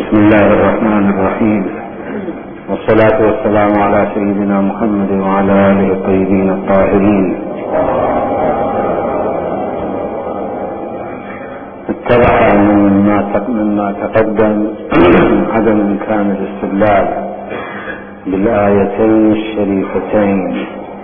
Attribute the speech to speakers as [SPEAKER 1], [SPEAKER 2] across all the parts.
[SPEAKER 1] بسم الله الرحمن الرحيم، والصلاة والسلام على سيدنا محمد وعلى آله الطيبين الطاهرين. اتضح مما تقدم عدم إمكان الاستدلال بالآيتين الشريفتين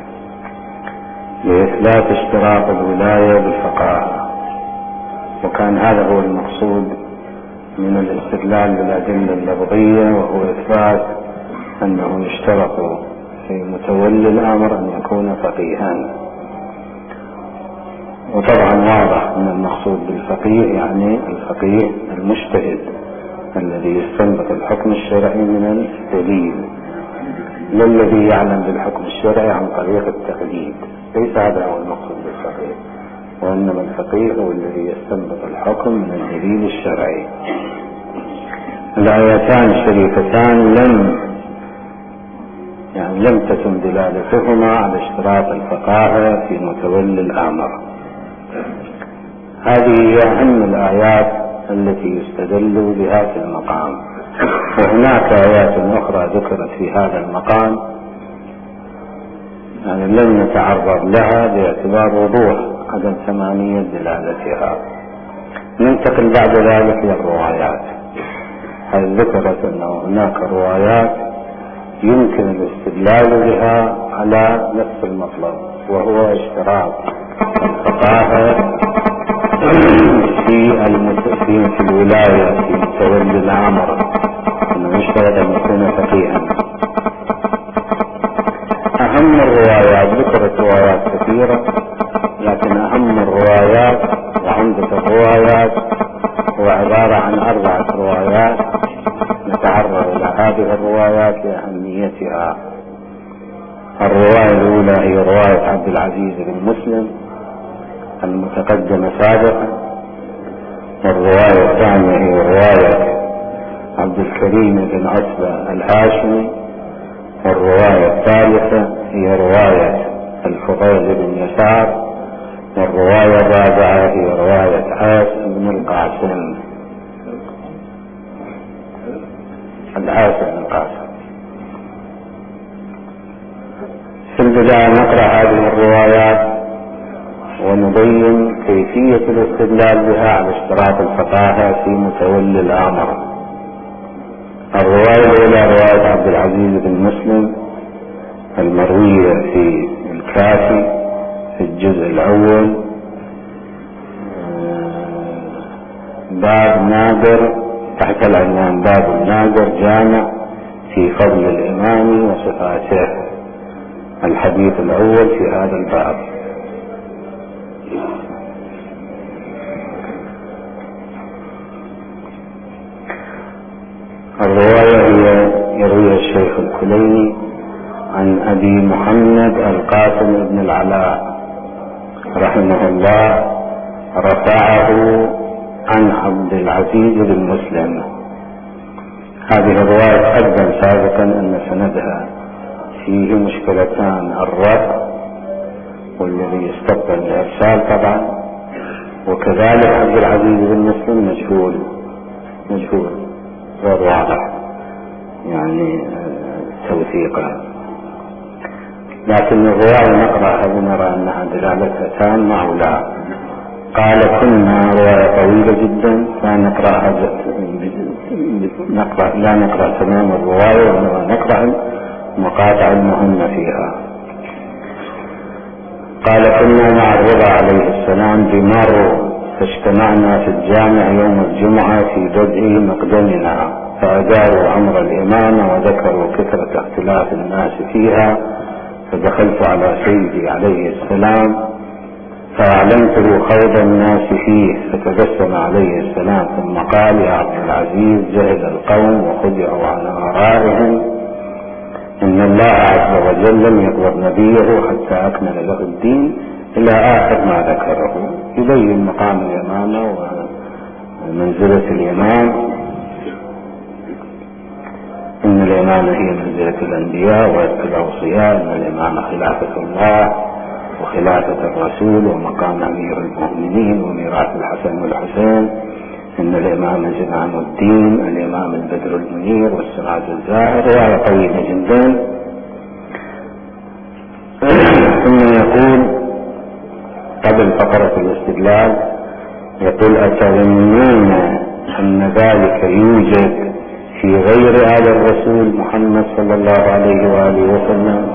[SPEAKER 1] لإثبات اشتراط الولاية بالفقاهة، وكان هذا هو المقصود من الاستدلال بالأدلة اللفظية، وهو إثبات أنه يشترط في متولي الأمر أن يكون فقيها. وطبعا واضح من المقصود بالفقيه يعني الفقيه المجتهد الذي يستنبط الحكم الشرعي من الدليل، لا الذي يعلم بالحكم الشرعي عن طريق التقليد. ليس هذا هو المقصود بالفقيه، وإنما الفقيه هو الذي يستنبط الحكم من الدليل الشرعي. الآيتان الشريفتان لم تتم دلالتهما على اشتراط الفقاهة في متولي الأمر. هذه هي أهم الآيات التي يستدل بها في المقام، وهناك آيات أخرى ذكرت في هذا المقام لم نتعرض لها باعتبار وضوح عدم ثمانية دلالتها. ننتقل بعد ذلك للروايات. هل ذكرت أنه هناك روايات يمكن الاستدلال بها على نفس المطلب، وهو اشتراط الفقاهة في الولاية في متولي الأمر، أنه يشترط أن يكون فقيها. أهم الروايات، ذكرت روايات كثيرة، لكن أهم الروايات وعمدة الروايات هو عبارة عن 4 روايات. نتعرض إلى هذه الروايات لأهميتها. الرواية الأولى هي رواية عبد العزيز بن مسلم المتقدمة سابقا، والرواية الثانية هي رواية عبد الكريم بن عتبة الهاشمي، والرواية الثالثة هي رواية الفضيل بن يسار، والرواية الرابعة هي رواية عاصم بن القاسم. في البداية نقرأ هذه الروايات ونبين كيفية الاستدلال بها على اشتراط الفقاهة في متولي الأمر. الرواية الأولى رواية عبد العزيز بن مسلم المروية في الكافي في الجزء الأول، باب نادر، تحت العنوان باب النادر جامع في فضل الإمام وصفاته. الحديث الأول في هذا الباب. الرواية هي يرويها الشيخ الكليني عن أبي محمد القاسم بن العلاء رحمه الله، رفعه عن عبد العزيز بن مسلم. هذه الرواية تقدم سابقا أن سندها فيه مشكلتان، الرفع والذي يستقبل الإرسال طبعا، وكذلك عبد العزيز بن مسلم مجهول غير واضح يعني توثيقا. لكن الرواية نقرأها ونرى أنها دلالتها تامة أو لا. قال كنا، رواية طويلة جدا، لا نقرأ تمام الرواية، وإنما نقرأ المقاطع المهمة فيها. قال كنا مع الرضا عليه السلام بمر، فاجتمعنا في الجامع يوم الجمعة في بدء مقدمنا، فأداروا أمر الإمامة وذكروا كثرة اختلاف الناس فيها، فدخلت على سيدي عليه السلام فأعلمته خوض الناس فيه، فتبسم عليه السلام ثم قال: يا عبد العزيز، جهل القوم وخدعوا على آرائهم، إن الله عز وجل لم يقبض نبيه حتى أكمل له الدين، إلى آخر ما ذكره. يبين مقام الإمامة ومنزلة الإمام، إن الإمامة هي منزلة الأنبياء ويذكر الأوصياء، إن الإمامة خلافة الله وخلافة الرسول ومقام أمير المؤمنين وميراث الحسن والحسين، إن الإمام زمان الدين، الإمام البدر المنير والسراج الزاهر، رواية طويلة جدا. ثم يقول قبل فقرة الاستدلال، يقول أتظنون أن ذلك يوجد في غير آل الرسول محمد صلى الله عليه وآله وسلم؟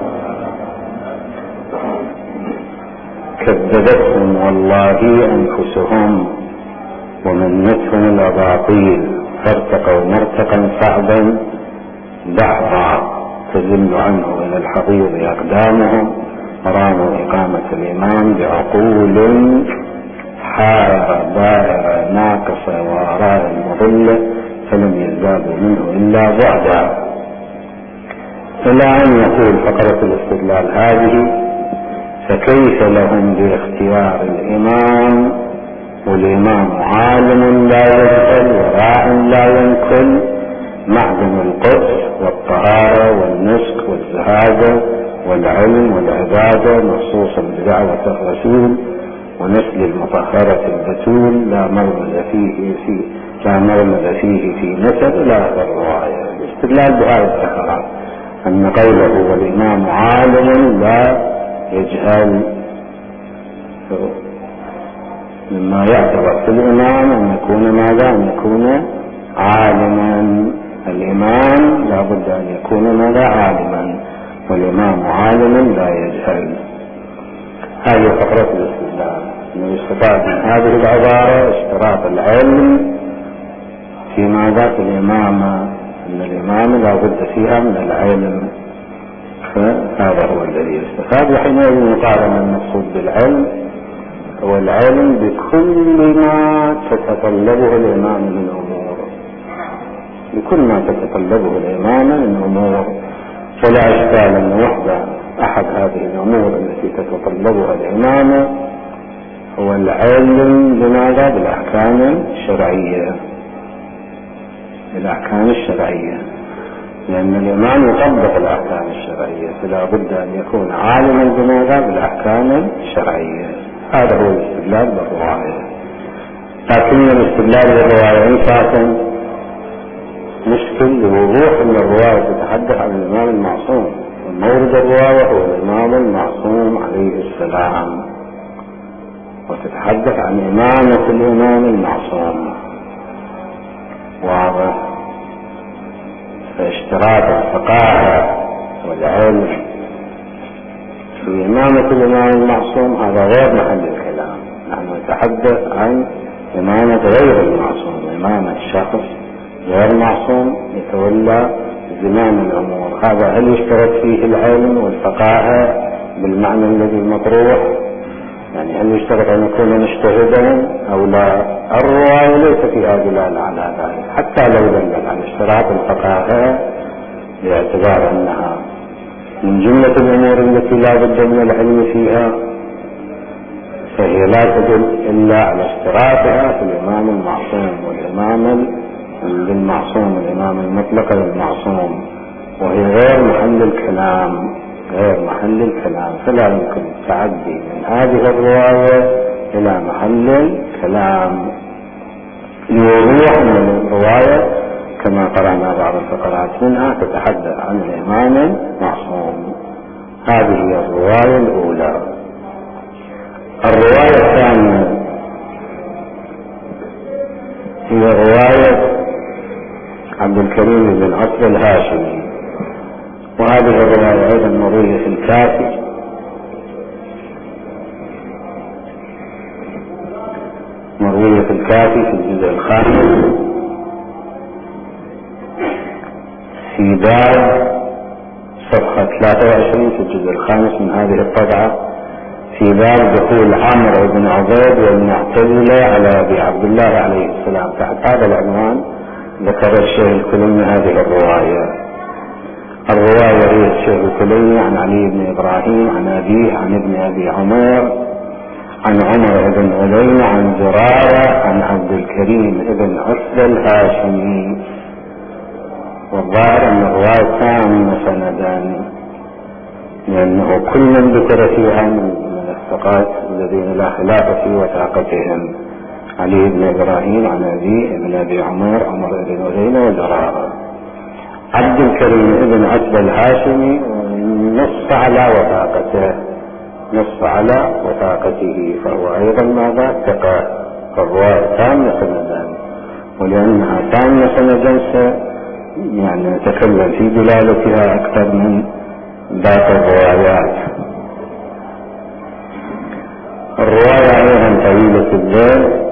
[SPEAKER 1] كذبتهم والله أنفسهم ومنتهم الأباطيل، فارتقوا مرتقا صعبا دحضا تزل عنه إلى الحضيض أقدامهم، راموا إقامة الإمام بعقول حائرة دائرة ناقصة وآراء مضلة، فلم يزدادوا منه إلا بعدا. إلى أن يقول فقرة الاستدلال هذه: فكيف لهم باختيار الإمام والإمام عالم لا يجهل وراع لا ينكل، معدن القدس والطهارة والنسك والزهادة والعلم والعبادة، مخصوصا بدعوة الرسول ونسل المطهرة البتول، لا مرمز فيه في نسب لا الرواية. الاستدلال بهذه الثغرات أن قوله والإمام عالم لا يجهل، مما يعتبر في الإمام أن يكون ماذا؟ أن يكون عالما. الإمام لا بد أن يكون ماذا؟ عالما، والإمام عالم لا يجهل. هذه فقرة الاستدلال. أنه يستفاد من هذه العبارة اشتراط العلم في ماذا؟ في الإمامة، أن الإمامة لا بد فيها من العلم، فهذا هو الذي يستفاد. وحينئذ يقارن المقصود بالعلم هو العلم بكل ما تتطلبه الإمامة من أمور، بكل ما تتطلبه الإمامة من أمور، فلا إشكال أن أحد هذه الأمور التي تتطلبها الإمامة هو العلم بماذا؟ بالأحكام الشرعية، بالأحكام الشرعية، لأن الإمام يطبق الأحكام الشرعية، فلا بد أن يكون عالما بماذا؟ بالأحكام الشرعية. هذا هو الاستدلال بالرواية. لكن الاستدلال بالرواية إنساء مشكل لوضوح أن الرواية تتحدث عن الإمام المعصوم، ومورد الرواية هو الإمام المعصوم عليه السلام، وتتحدث عن إمامة الإمام المعصوم. واضح؟ فاشتراط الفقاهة والعلم في إمامة الإمام المعصوم هذا غير محل الكلام. نحن نتحدث عن إمامة غير المعصوم، إمامة شخص غير معصوم يتولى زمام الأمور. هذا هل يشترط فيه العلم والفقاهة بالمعنى الذي مطروح؟ يعني هل يشترط أن يكون مجتهدا أو لا؟ الرواية ليس فيها دلالة على ذلك، حتى لو دلت على اشتراط الفقاهة باعتبار أنها من جملة الأمور التي لا بد من العلم فيها، فهي لا تدل إلا على اشتراطها في الإمام المعصوم والإمام المعصوم، الإمام المطلق للمعصوم، وهي غير محل الكلام، غير محل الكلام، فلا يمكن التعدي من هذه الرواية إلى محل الكلام لوضوح من الرواية كما قرأنا بعض الفقرات منها تتحدث عن الإمام المعصوم. هذه هي الرواية الأولى. الرواية الثانية هي رواية عبد الكريم بن عصر الهاشمي، وهذه الرواية أيضا مروية في الكافي، مروية في الكافي في الجزء الخامس في باب صفحة 23 في الجزء الخامس من هذه الطبعة، في باب دخول عمرو بن عبيد والمعتزلة على أبي عبد الله عليه السلام. تحت هذا العنوان ذكر الشيخ الكليني هذه الرواية. الرواية هي الشيخ الكليني عن علي بن إبراهيم عن أبيه عن ابن أبي عمر عن عمر بن علي عن زرارة عن عبد الكريم بن عصر الهاشمي. والظاهر أن الرواية تامة سندا، لأنه كل من ذكر فيها من الثقات الذين لا خلاف في وثاقتهم. علي بن إبراهيم عن أبيه ابن أبي عمر عمر بن عزينة وزراء. عبد الكريم بن عتبة الهاشمي نص على وثاقته فهو أيضا ماذا؟ ثقة، فالرواية تامة سندا، ولأنها تامة سندا يعني نتكلم في دلالتها أكثر من باقي الروايات. الرواية أيضا طويلة الذيل.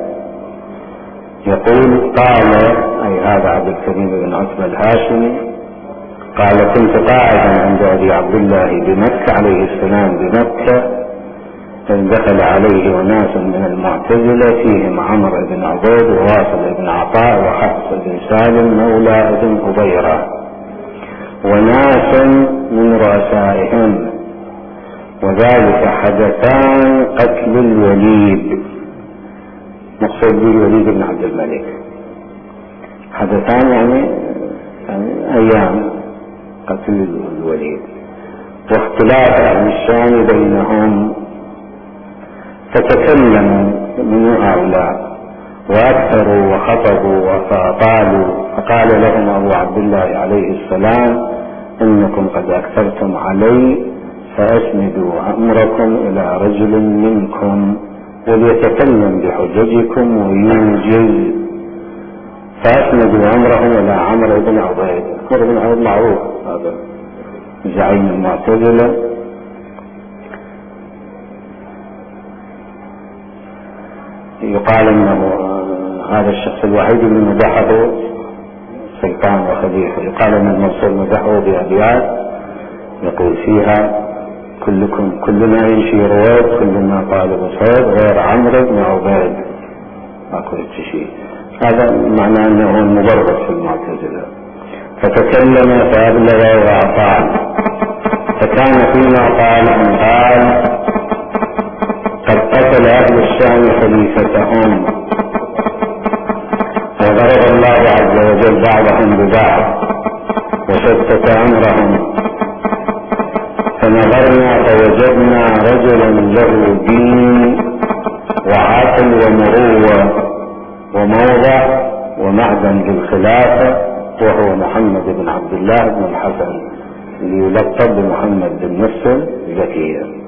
[SPEAKER 1] يقول قال، أي هذا عبد الكريم بن عتبة الهاشمي، قال كنت قاعدا عند أبي عبد الله بمكة عليه السلام بمكة، إذ دخل عليه أناس من المعتزلة فيهم عمرو بن عبيد وواصل بن عطاء وحفص بن سالم مولى بن هبيرة وناس من رؤسائهم، وذلك حدثان قتل الوليد، مقصود بالوليد بن عبد الملك، حدثان يعني أيام قتل الوليد، واختلاف أهل الشام بينهم، فتكلموا من هؤلاء وأكثروا وخطبوا وفأطالوا، فقال لهم أبو عبد الله عليه السلام إنكم قد أكثرتم علي، فأسندوا أمركم إلى رجل منكم وليتكلم بحججكم ويوجز، فأسندوا أمرهم إلى عمرو بن عبيد. عمرو بن عبيد معروف، هذا زعيم المعتزلة، يقال انه هذا الشخص الوحيد اللي مدحه سلطان وخليفة، يقال ان المنصور مدحه بأبيات يقول فيها كلنا يمشي رواد كلنا طالب صيد غير عمرو بن عبيد، اكو شيء، هذا معناه انه مبرر في المعتزلة. فتكلم فأبلغ وأطال، فكان فيما قال ان قال قد قتل أهل الشام خليفتهم، وضرب الله عز وجل بعضهم ببعض وشتت أمرهم، فنظرنا فوجدنا رجلا له دين وعقل ومروة وموضع ومعدن بالخلافة، وهو محمد بن عبد الله بن الحسن اللي يلقب بمحمد بن نصر زكية،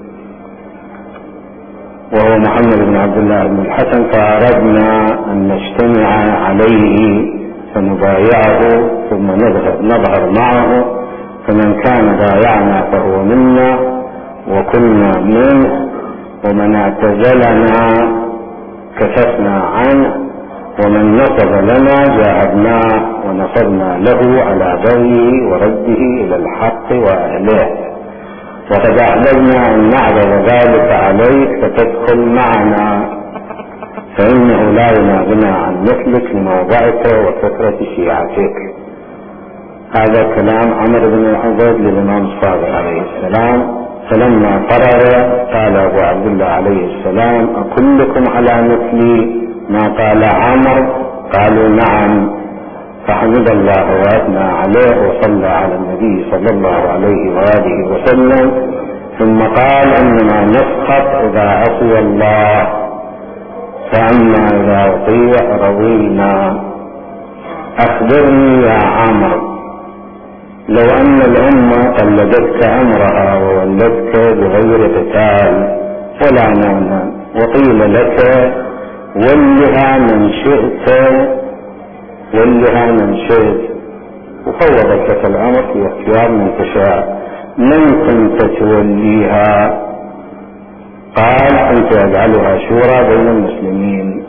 [SPEAKER 1] وهو محمد بن عبد الله بن الحسن، فأردنا أن نجتمع عليه فنبايعه ثم نظهر معه، فمن كان بايعنا فهو منا وكنا منه، ومن اعتزلنا كففنا عنه، ومن نصب لنا جاهدناه ونصبنا له على بغيه ورده إلى الحق وأهله، وقد أحببنا أن نعرض ذلك عليك فتدخل معنا، فإنه لا ينابنا عن مثلك لموضعك وفكرة شيعتك. هذا كلام عمرو بن عبيد للإمام الصادق عليه السلام. فلما فرغ قال أبو عبد الله عليه السلام أكلكم على مثلي ما قال عمرو؟ قالوا نعم، فحمد الله وأثنى عليه وصلى على النبي صلى الله عليه وآله وسلم، ثم قال إنما نسخط إذا عصي الله، فأما إذا أطيع رضينا. أخبرني يا عمرو، لو أن الأمة قلدتك أمرها وولدتك بغير قتال ولا نوم، وقيل لك ولها من شئت وفوضت لك الأمر في اختيار من تشاء، من كنت توليها؟ قال كنت أجعلها شورى بين المسلمين.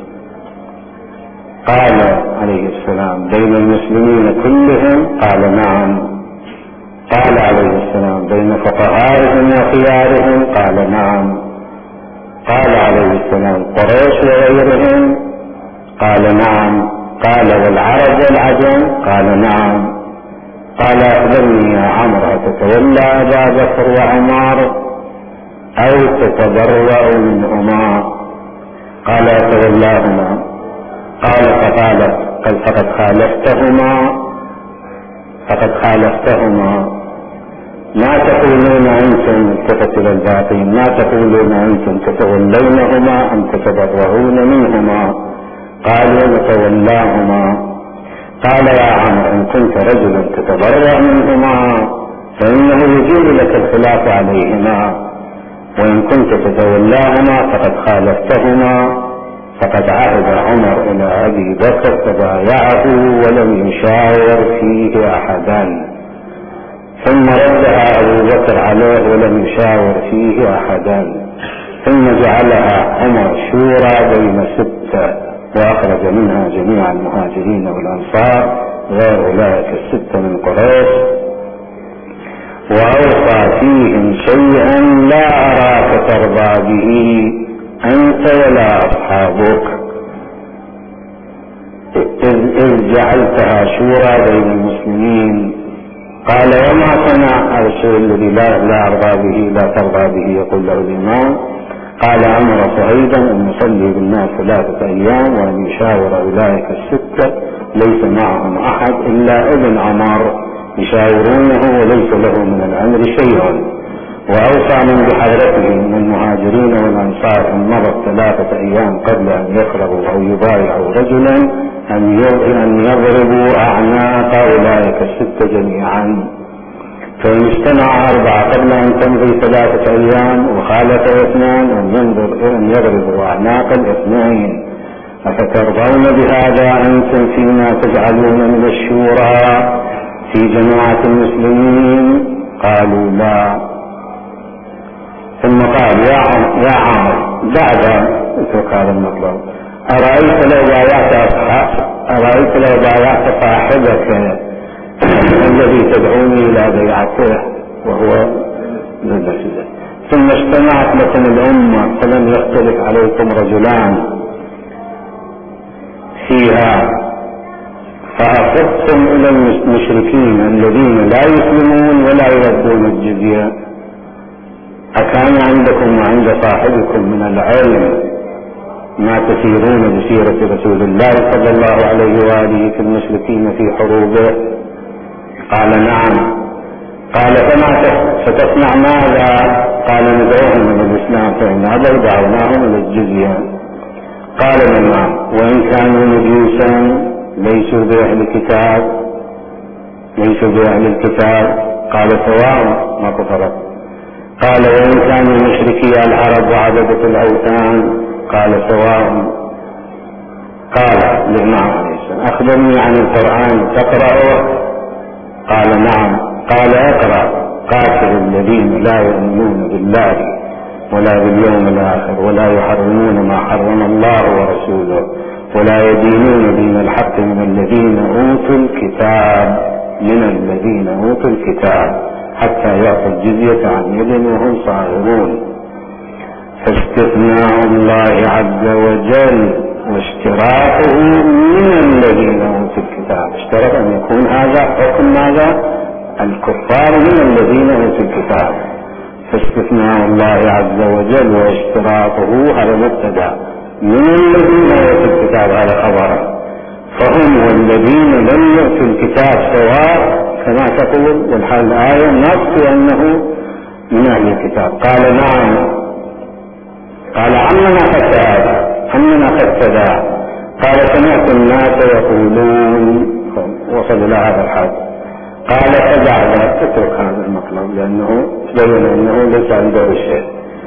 [SPEAKER 1] قال عليه السلام بين المسلمين كلهم؟ قال نعم. قال عليه السلام بين فقهائهم وخيارهم؟ قال نعم. قال عليه السلام قريش وغيرهم؟ قال نعم. قال والعرب والعجم؟ قال نعم. قال أخبرني يا عمرو تتولى أبا بكر وعمر أو تتبرأ منهما؟ قال أتولاهما. قال فقد خالفتهما. ما تقولون أنتم؟ التفت إلى الباقين، ما تقولون أنتم تتولونهما أم تتبرؤون منهما؟ قالوا نتولاهما. قال يا عمرو إن كنت رجلا تتبرأ منهما فإنه يجوز لك الخلاف عليهما، وإن كنت تتولاهما فقد خالفتهما. فقد عهد عمر إلى أبي بكر فبايعه ولم يشاور فيه أحدا، ثم ردها أبو بكر عليه ولم يشاور فيه أحدا، ثم جعلها عمر شورى بين 6 وأخرج منها جميع المهاجرين والأنصار غير أولئك 6 من قريش، وأوصى فيهم شيئا لا أراك ترضى به أنت ولا أصحابك، إذ جعلتها شورى بين المسلمين. قال وما صنع هذا الشيء الذي لا أرضى به لا ترضى به يقول له الإمام؟ قال أمر صعيدا أن يصلي بالناس 3 أيام وأن يشاور أولئك 6 ليس معهم أحد إلا ابن عمر يشاورونه وليس له من الأمر شيء. وأوصى من بحضرته من المهاجرين والأنصار إن مضت 3 أيام قبل أن يخرجوا أو يبايعوا رجلا أن يضربوا أعناق أولئك 6 جميعا، فإن اجتمع 4 قبل أن تمضي 3 أيام وخالف 2 أن يضربوا أعناق 2. أفترضون بهذا أنتم فيما تجعلون من الشورى في جماعة المسلمين؟ قالوا لا. ثم قال يا عمر بعد اترك هذا المطلب، أرأيت لو بايعت صاحبك الذي تدعوني إلى بيعته وهو ذلك، ثم اجتمعت لكم الأمة فلم يختلف عليكم رجلان فيها، فأخذتم إلى المشركين الذين لا يسلمون ولا يردون الجزية، أكان عندكم وعند صاحبكم من العلم ما تسيرون بسيرة رسول الله صلى الله عليه وآله في المشركين في حروبه؟ قال نعم. قال فما ستصنع ماذا؟ قال ندعوهم إلى الإسلام فإن أبوا دعوناهم إلى الجزية. قال نعم. وإن كانوا مجوسا ليسوا بأهل الكتاب؟ قال سواء ما كفرت. قال وإن كانوا مشركي العرب وعبدة الأوثان؟ قال سواء. قال لنعم. أخبرني عن القرآن تقرأه؟ قال نعم. قال اقرأ قاتل الذين لا يؤمنون بالله ولا باليوم الآخر ولا يحرمون ما حرم الله ورسوله ولا يدينون دين الحق من الذين أوتوا الكتاب حتى يعطوا الجزية عن يد وهم صاغرون. فاستثناء الله عز وجل واشتراطه من الذين أوتوا الكتاب، اشترط أن يكون هذا حكم ماذا؟ الكفار من الذين أوتوا الكتاب. فاستثناء الله عز وجل واشتراطه هذا مبتدأ، من الذين أوتوا الكتاب هذا خبر، فهم والذين لم يؤتوا الكتاب سواء كما تقول، والحال الآية نص أنه من أهل الكتاب. قال نعم. قال عمنا قد تدعى. قال سمعت الناس يقولون، وصل إلى هذا الحد. قال فجعل اترك هذا المطلب لأنه بين أنه ليس عنده شيء.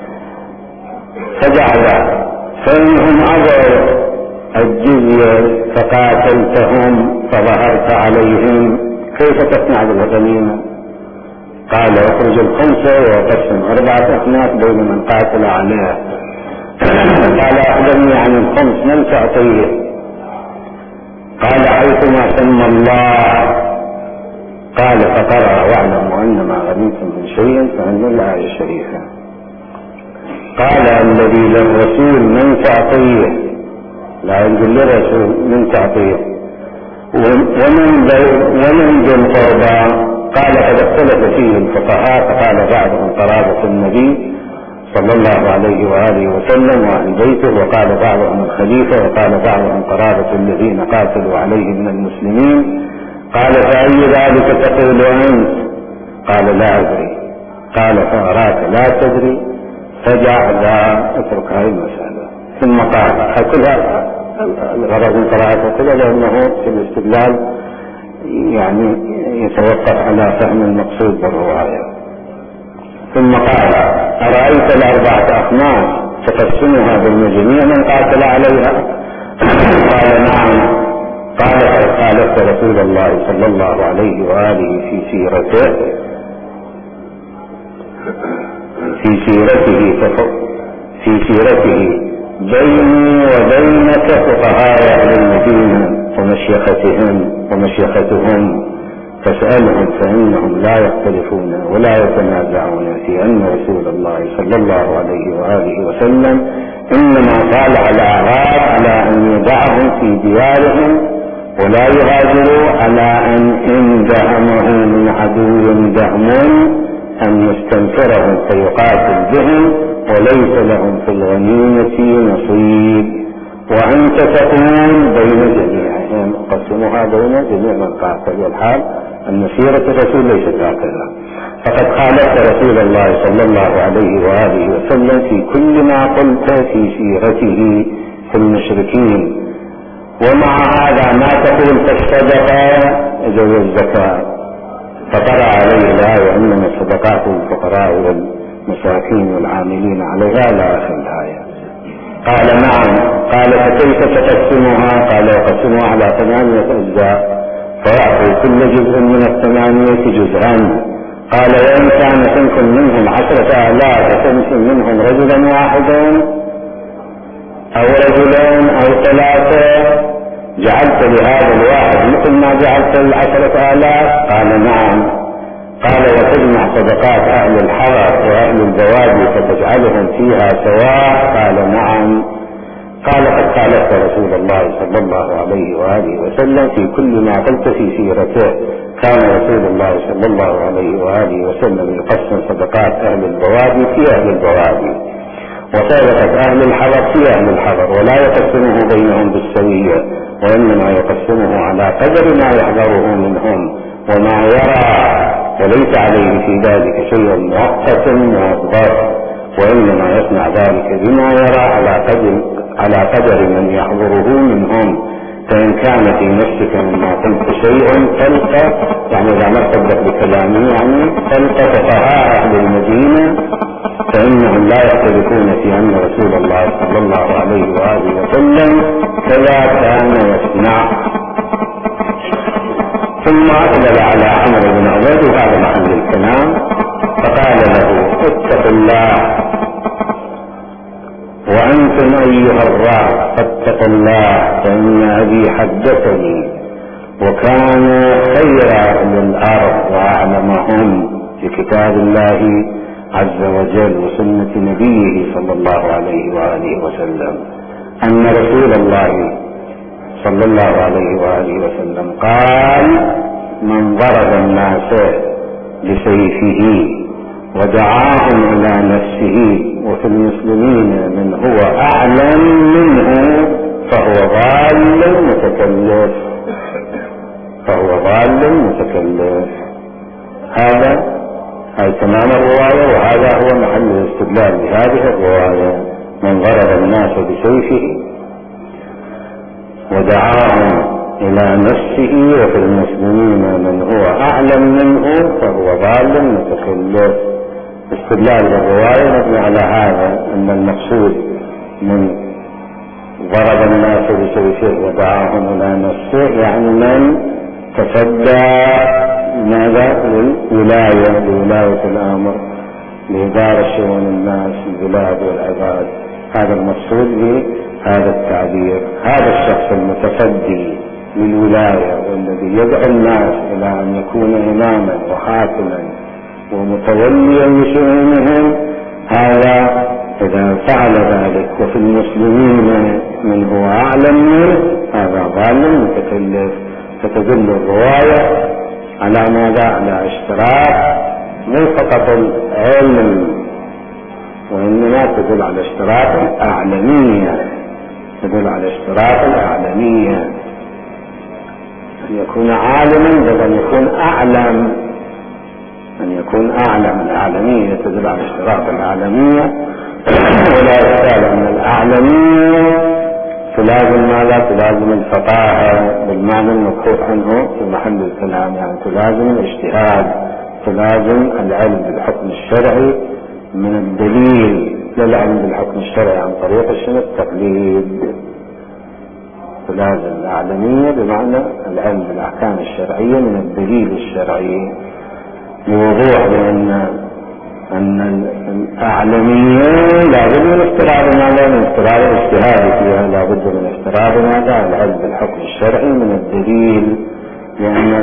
[SPEAKER 1] فجعل فإنهم أبوا الجزية فقاتلتهم فظهرت عليهم كيف تصنع بالغنيمة؟ قال اخرج 5 وقسم 4 أصناف بين من قاتل عليها. قال أخبرني عن 5 من تعطيه؟ قال حيثما سمى الله. قال فقرأ واعلموا أن ما غنمتم من شيء فأن الآية الشريفة. قال الذي للرسول من تعطيه، لا ينزل للرسول من تعطيه، ومن ذي القربى. قال قد اختلف فيه الفقهاء، فقال بعضهم قرابة النبي صلى الله عليه وآله وسلم وعن بيته، وقال بعضهم الخليفة، وقال بعضهم قرابة الذين قاتلوا عليه من المسلمين. قال فأي ذلك تقول أنت؟ قال لا أدري. قال فأراك لا تدري. فجعل اترك هذه المسألة. ثم قال الغرض من قراءته كذا لأنه في الاستدلال يعني يتوقف على فهم المقصود بالرواية. ثم قال: أرأيت الأربعة أخماس تقسمها بين جميع من قاتل عليها؟ قال: نعم. قال: قد خالفت رسول الله صلى الله عليه وآله في سيرته بيني وبينك فقهاء أهل المدينة ومشيختهم فاسألهم فإنهم لا يختلفون ولا يتنازعون في أن رسول الله صلى الله عليه وآله وسلم إنما قال على أعراب على أن يدعهم في ديارهم ولا يغادروا، على أن دهمه من عدو دهم أن يستنفرهم فيقاتل بهم وليس لهم في الغنيمة نصيب، وأنت تقول بين جميعهم قسمها بين جميع من قاتل، والحال أن سيرة الرسول ليست هكذا. فقد خالفت رسول الله صلى الله عليه وآله وسلم في كل ما قلت في سيرته في المشركين، ومع هذا ما تقول فالصدقة ذوي الزكاة. فقرأ عليه الآية: إنما الصدقات للفقراء والمساكين والعاملين عليها إلى آخر الآية. قال: نعم. قال: فكيف تقسمها؟ قال: يقسمها على 8 أجزاء فيعطي كل جزء من 8 جزءا. قال: وإن كان منكم منهم 10,000 فتمسك منهم رجلا واحدا أو رجلين أو 3 جعلت لهذا الواحد مثل ما جعلت 10,000؟ قال: نعم. قال: وتجمع صدقات أهل الحرث وأهل البوادي فتجعلهم فيها سواء؟ قال: نعم. قال: قد خالفت رسول الله صلى الله عليه وآله وسلم في كل ما قلت في سيرته. كان رسول الله صلى الله عليه وآله وسلم يقسم صدقات أهل البوادي في أهل البوادي وصدقة أهل الحضر في أهل الحضر، ولا يقسمه بينهم بالسوية، وإنما يقسمه على قدر ما يحضره منهم وما يرى، وليس عليه في ذلك شيء مؤقت موظف، وإنما يصنع ذلك بما يرى على قدر من يحضره منهم. فإن كان في نفسك مما قلت شيء تلقى، يعني إذا ما صدق بكلامي يعني تلقى فقهاء أهل المدينة فإنهم لا يختلفون في أن رسول الله صلى الله عليه وآله وسلم كذا كان يصنع. ثم أقبل على عمرو بن عبيد وهذا محل الكلام فقال له: اتق الله وأنتم أيها الرعب فاتقوا الله، فإن أبي حدثني وكان خير أهل الأرض وأعلمهم في كتاب الله عز وجل وسنة نبيه صلى الله عليه وآله وسلم أن رسول الله صلى الله عليه وآله وسلم قال: من ضرب الناس بسيفه ودعاهم إلى نفسه وفي المسلمين من هو أعلم منه فهو ضال متكلف. هذا تمام الرواية، وهذا هو محل الاستدلال بهذه الرواية: من ضرب الناس بسيفه ودعاهم إلى نفسه وفي المسلمين من هو أعلم منه فهو ضال متكلف. استدلال الرواية مبني على هذا، أن المقصود من ضرب الناس بسيفه ودعاهم إلى نفسه يعني من تصدى لولاية الأمر لإدارة شؤون الناس البلاد والعباد. هذا المقصود بهذا التعبير. هذا الشخص المتصدي للولاية والذي يدعو الناس إلى أن يكون إماما وحاكما ومتوليا لشؤونهم، هذا إذا فعل ذلك وفي المسلمين من هو أعلم منه هذا ضال متكلف. فتدل الرواية على ماذا؟ على اشتراط مو فقط العلم، وإنما تدل على اشتراط الأعلمية، أن يكون عالما بدل أن يكون أعلم، الأعلمية تدل على اشتراط الأعلمية، ولا يزال أن الأعلمية تلازم ماذا؟ تلازم الفقاهة بالمعنى المبحوث عنه في محل الكلام، يعني تلازم الاجتهاد، تلازم العلم بالحكم الشرعي من الدليل للعلم بالحكم الشرعي عن طريق التقليد. تلازم الأعلمية بمعنى العلم بالأحكام الشرعية من الدليل الشرعي، بوضوح أن الأعلمية لابد من افتراض ماذا؟ من افتراض الاجتهاد فيها، لابد من افتراض ماذا؟ العلم بالحكم الشرعي من الدليل، لأن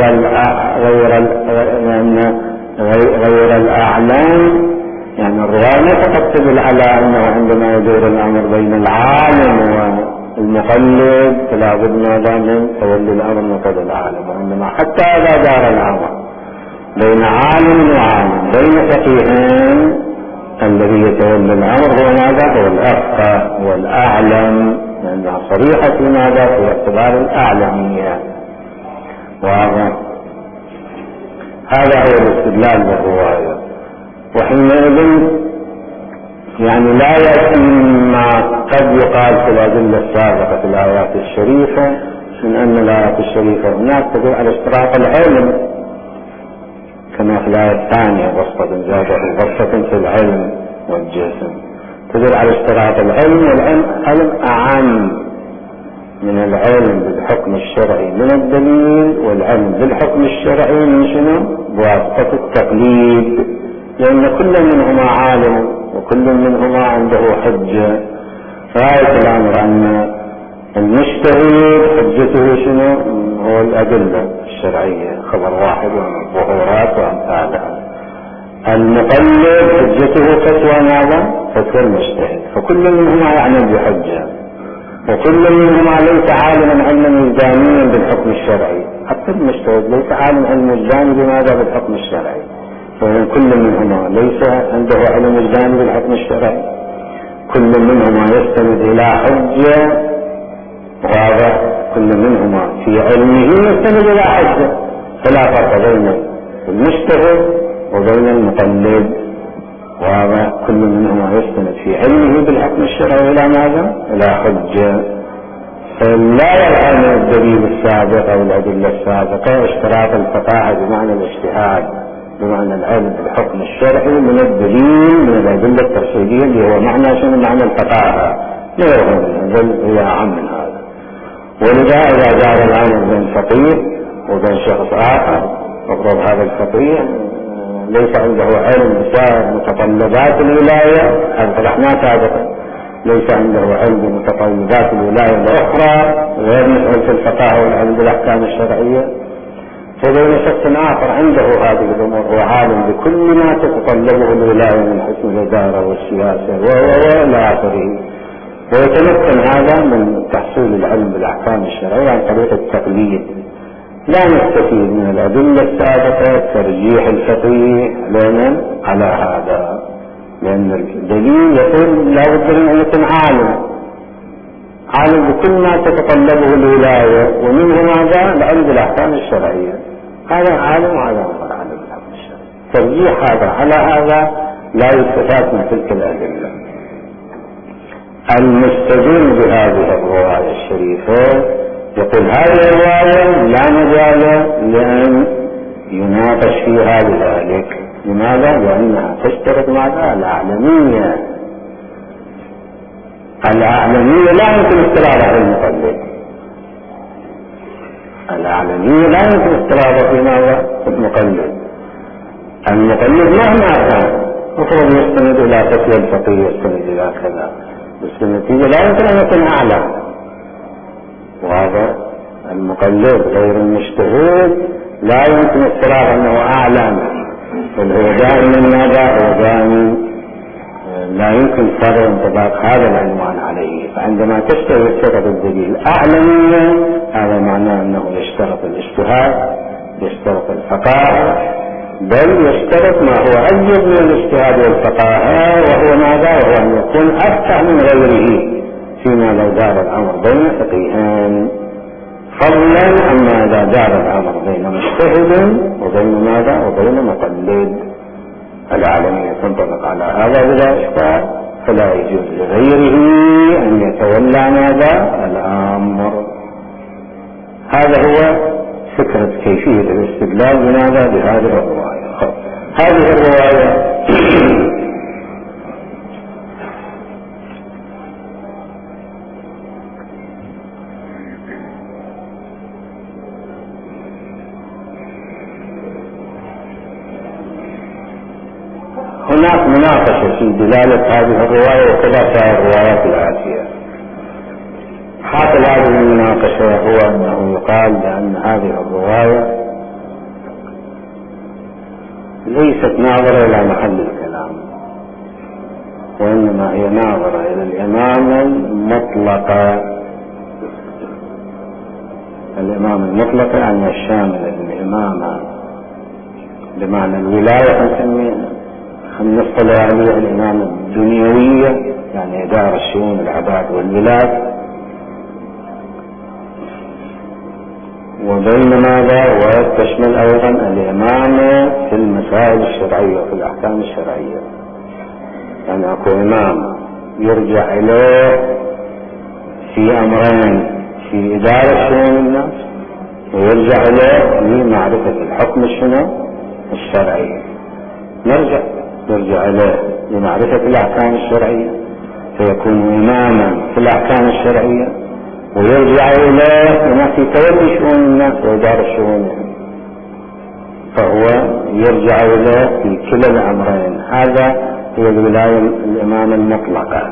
[SPEAKER 1] غير الأعلام يعني الرواية لا تقتضي على أنه عندما يدور الأمر بين العالم والمقلد فلا بد ماذا؟ من تولي الأمر من قبل العالم، وإنما حتى إذا دار الأمر بين عالم وعالم، بين فقيهين، الذي يتولى الأمر هو ماذا؟ هو الأفقه والأعلم، لأنها صريحة في ماذا؟ في اعتبار الأعلمية. واضح؟ هذا هو الاستدلال بالرواية. وحينئذ يعني لا يأتي ما قد يقال في الأدلة السابقة في الآيات الشريفة من أن الآيات الشريفة هناك تدل على اشتراط العلم، كما في الآية الثانية بسطة زادة بسطة في العلم والجسم، تدل على اشتراط العلم، والعلم أعم من العلم بالحكم الشرعي من الدليل، والعلم بالحكم الشرعي من شنو؟ بواسطة التقليد، لأن كل منهما عالم وكل منهما عنده حجة. رأيت الأمر أن المجتهد حجته شنو؟ هو الأدلة الشرعية، خبر واحد وظهورات وأمثالها. المقلد حجته فتوى ماذا؟ فتوى المجتهد، فكل منهما يعمل بحجة، وكل منهما ليس عالما علما وجدانيا بالحكم الشرعي، حتى المجتهد ليس عالم علم وجداني بماذا؟ بالحكم الشرعي، فكل منهما ليس عنده علم وجداني بالحكم الشرعي، كل منهما يستند إلى حجة، واضح؟ كل منهما في علمه يستند إلى حجة، فلا فرق بين المجتهد وبين المقلد، واضح؟ كل منهما يستند في علمه بالحكم الشرعي إلى ماذا؟ إلى حجة. فلا يلعن الدليل السابق أو الأدلة السابقة اشتراط الفقاهة بمعنى الاجتهاد، بمعنى العلم بالحكم الشرعي من الدليل من الأدلة التفصيلية اللي هو معنى شنو؟ معنى الفقاهة، لا يرغب منه بل هي أعم من هذا. ولذا إذا دار الأمر بين فقيه وبين شخص آخر، مفروض هذا الفقيه ليس عنده علم بسائر متطلبات الولاية، هذا طرحناه سابقا، ليس عنده علم بمتطلبات الولاية الأخرى غير مسألة الفقاهة والعلم بالأحكام الشرعية، فبين شخص آخر عنده هذه الأمور وعالم بكل ما تتطلبه الولاية من حسن الإدارة والسياسة وإلى آخره، ويتمكن هذا من تحصيل العلم بالأحكام الشرعية عن طريق التقليد. لا نستفيد من الأدلة السابقة ترجيح الفقيه لنا على هذا، لأن الدليل يقول لا بد من أن يكون عالم بكل ما تتطلبه الولاية، ومنه ماذا؟ العلم بالأحكام الشرعية، هذا عالم وهذا غير عالم بالأحكام الشرعية. ترجيح هذا على هذا لا يستفاد من تلك الأدلة. المستدل بهذه الرواية الشريفة يقول هذه الرواية لا مجال لأن يناقش فيها بذلك. لماذا؟ لأنها تشترط ماذا؟ الأعلمية. الأعلمية لا يمكن استرادة في المقلد، الأعلمية لا يمكن استرادة في ماذا؟ في المقلد. المقلد مهما كان مفروض يستند إلى فتوى الفقيه، يستند إلى كذا، بس النتيجة لا يمكن أن يكون أعلم. وهذا المقلد غير المجتهد لا يمكن استرادة أنه أعلم، بل هو دائما ماذا؟ هو دائما لا يمكن فرض انطباق هذا العنوان عليه. فعندما يشترط الدليل الأعلمية هذا معناه أنه يشترط الاجتهاد، يشترط الفقاهة، بل يشترط ما هو أجل من الاجتهاد والفقاهة، وهو ماذا؟ وهو أن يكون أفتح من غيره فيما لو دار الأمر بين فقيهان، فضلا أما إذا دار الأمر بين مجتهد وبين ماذا؟ وبين مقلد. العالمية تنطبق على هذا بلا إشكال، فلا يجوز لغيره أن يتولى ماذا؟ الأمر. هذا هو فكرة كيفية الاستدلال بماذا؟ بهذه الرواية. هذه الرواية هناك مناقشة في دلالة هذه الرواية وكذا سائر الروايات الآتية. حاصل هذه المناقشة هو أنه يقال بأن هذه الرواية ليست ناظرة إلى محل الكلام، وإنما هي ناظرة إلى الإمامة المطلقة. الإمامة المطلقة يعني الشاملة للإمامة بمعنى الولاية نسميها، نصطلح عليها الإمامة الدنيوية يعني إدارة شؤون العباد والبلاد، وبين ماذا؟ وتشمل أيضا الإمامة في المسائل الشرعية وفي الأحكام الشرعية. يعني أكو إمام يرجع إليه في أمرين: في إدارة شؤون الناس، ويرجع إليه لمعرفة الحكم الشرعي. نرجع إليه لمعرفة الأحكام الشرعية فيكون إماما في الأحكام الشرعية، ويرجع إليه في تولي شؤون الناس وإدارة شؤونهم، فهو يرجع إليه في كلا الأمرين. هذا هي الولاية الإمامة المطلقة.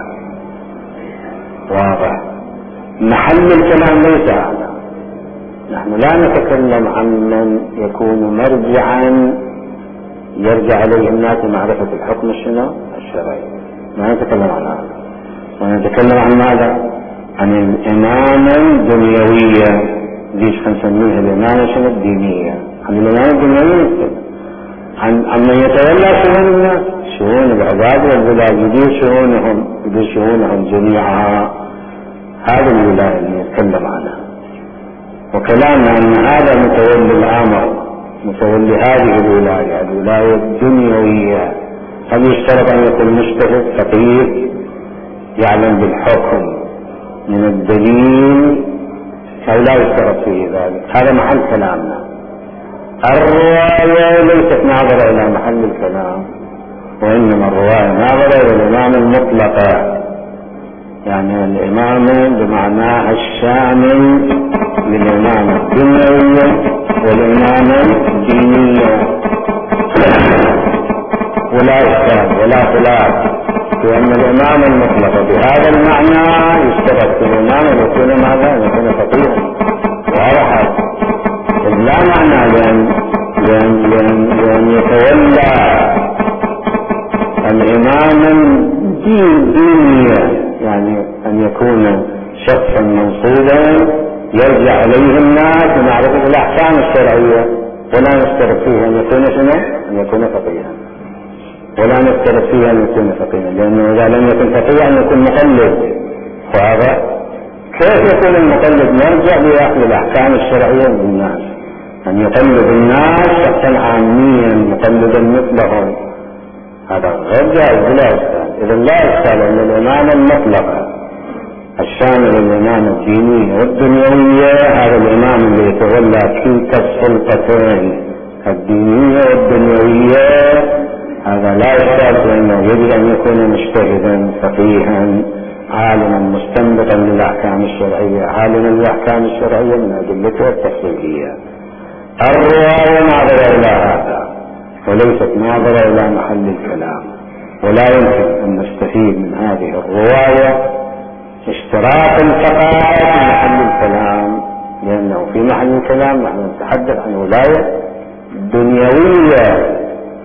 [SPEAKER 1] واضح؟ محل الكلام ليس هذا. نحن لا نتكلم عن من يكون مرجعا يرجع إليه الناس لمعرفة الحكم الشرعي، ما نتكلم عن هذا، ونتكلم عن ماذا؟ عن الإمامة الدنيوية. ليش نسميها الإمامة الدينية؟ عن الإمامة الدنيوية، عن من يتولى شؤون الناس، شؤون العباد والبلاد، يدير شؤونهم جميعا. هذا الولاية اللي نتكلم عنها. وكلامنا أن هذا متولي الأمر، متولي هذه الولاية الدنيوية، هل يشترط أن يكون مجتهد فقيه يعلم بالحكم من الدليل أو لا يشترط فيه ذلك؟ هذا محل كلامنا. الرواية ليست ناظرة إلى محل الكلام، وإنما الرواية ناظرة إلى الإمامة المطلقة، يعني الإمامة بمعناها الشامل للإمامة الدنيوية والإمامة الدينية. ولا إشكال ولا خلاف لأن الإمامة المطلقة بهذا المعنى يشترط في الإمام أن يكون ماذا؟ أن يكون فقيها. واضح؟ لا معنى لأن يتولى الإمامة الدينية، يعني أن يكون شخصا منصوبا يرجع إليه الناس لمعرفة الأحكام الشرعية، ولا نشترط فيه أن يكون أن يكون فقيها، ولا نشترط فيه أن يكون فقيها، لأنه إذا لم يكن فقيها أن يكون مقلد. فهذا كيف يكون المقلد؟ نرجع لأخذ الأحكام الشرعية من الناس، أن يقلد الناس شخصا عاميا مقلدا مثلهم، هذا غير جائز بلا إشكال. إذا لا إشكال أن الإمامة المطلقة الشامل الإمامة الدينية والدنيوية، هذا الإمام اللي يتولى تلك السلطتين الدينية والدنيوية، هذا لا إشكال أنه يجب أن يكون مجتهدا فقيها عالما مستنبطا للأحكام الشرعية، عالما للأحكام الشرعية من أدلتها التفصيلية. الرواية ناظرة إلى هذا وليست ناظرة إلى محل الكلام، ولا يمكن أن نستفيد من هذه الرواية اشتراك الفقاهة في محل الكلام، لأنه في محل الكلام نحن نتحدث عن ولاية دنيوية،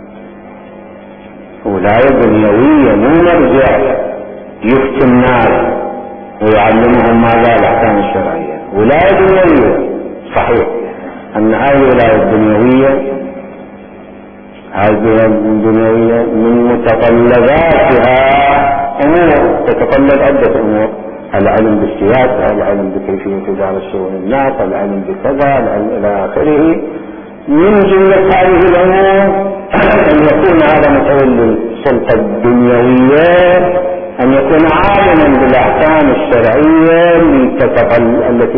[SPEAKER 1] ولاية دنيوية مو مرجع يفتي الناس ويعلمهم ماذا الأحكام الشرعية. ولاية دنيوية صحيح أن هذه الولاية الدنيوية من متطلباتها أمور تتطلب عدة أمور: العلم بالسياسة، العلم بكيفية إدارة شؤون الناس، العلم بكذا، العلم إلى آخره. من جملة هذه الأمور أن يكون هذا متولي السلطة الدنيوية أن يكون عالما بالأحكام الشرعية التي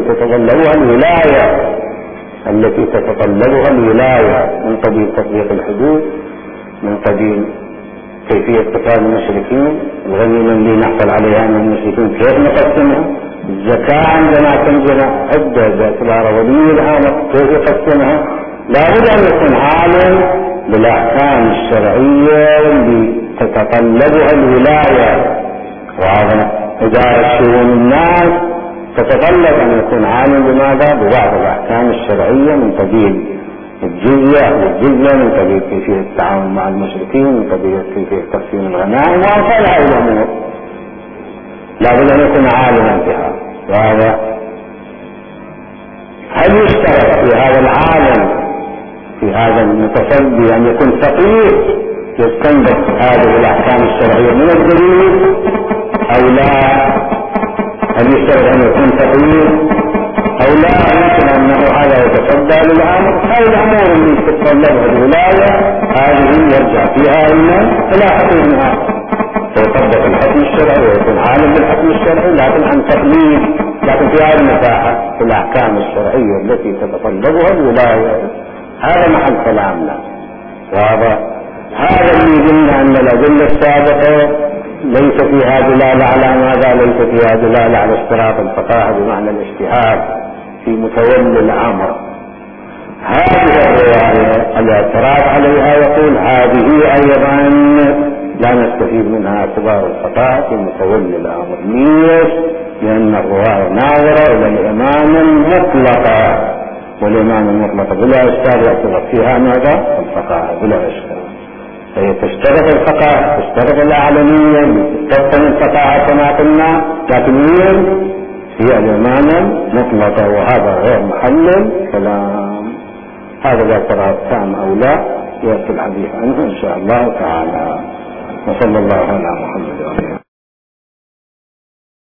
[SPEAKER 1] تتطلبها الولاية من قبيل تطبيق الحدود، من قبيل كيفية قتال المشركين، الغنيمة اللي نحصل عليها من المشركين كيف نقسمها، الزكاة عندما تنجمع عدة باعتبار ولي الأمر كيف يقسمها. لابد أن يكون عالم بالأحكام الشرعية اللي تتطلبها الولاية. وهذا إدارة شؤون الناس تتطلب أن يكون عالم بماذا؟ ببعض الأحكام الشرعية من قبيل الجزية من قبيل كيفية التعامل مع المشركين، من قبيل كيفية تقسيم الغنائم وأمثال هذه الأمور. لابد أن يكون عالما بها. وهذا هل يشترط في هذا العالم، في هذا المتصدي، أن يكون فقيه يستنبط هذه الأحكام الشرعية من الدليل أو لا؟ هل يشترط أن يكون فقيه أو لا؟ يمكن أنه هذا يتصدى للأمر. هذه الأمور اللي تتطلبها الولاية هذه يرجع فيها إلى حكمها، فيطبق الحكم الشرعي ويكون عالم بالحكم الشرعي، لكن عن تقليد، لكن في هذه المساحة في الأحكام الشرعية التي تتطلبها الولاية. هذا محل كلامنا. هذا اللي قلنا أن الأدلة السابقة ليس فيها دلالة على ماذا؟ ليس فيها دلالة على اشتراط الفقاهة بمعنى الاجتهاد في متولي الأمر. هذه الرواية الاعتراض عليها يقول هذه أيضا لا نستفيد منها اعتبار الفقاهة في متولي الأمر. ليش؟ لأن الرواية ناظرة إلى الإمامة المطلقة، والإمامة المطلقة بلا إشكال يعتبر فيها ماذا؟ الفقاهة بلا إشكال. فهي تشترط الفقاهة، تشترط الأعلمية، تستخدم الفقاهة كما قلنا، لكن هي الإمامة مطلقة، وهذا غير محل كلام. هذا الاعتراض تام أو لا يأتي الحديث عنه إن شاء الله تعالى. وصلى الله على محمد وعلى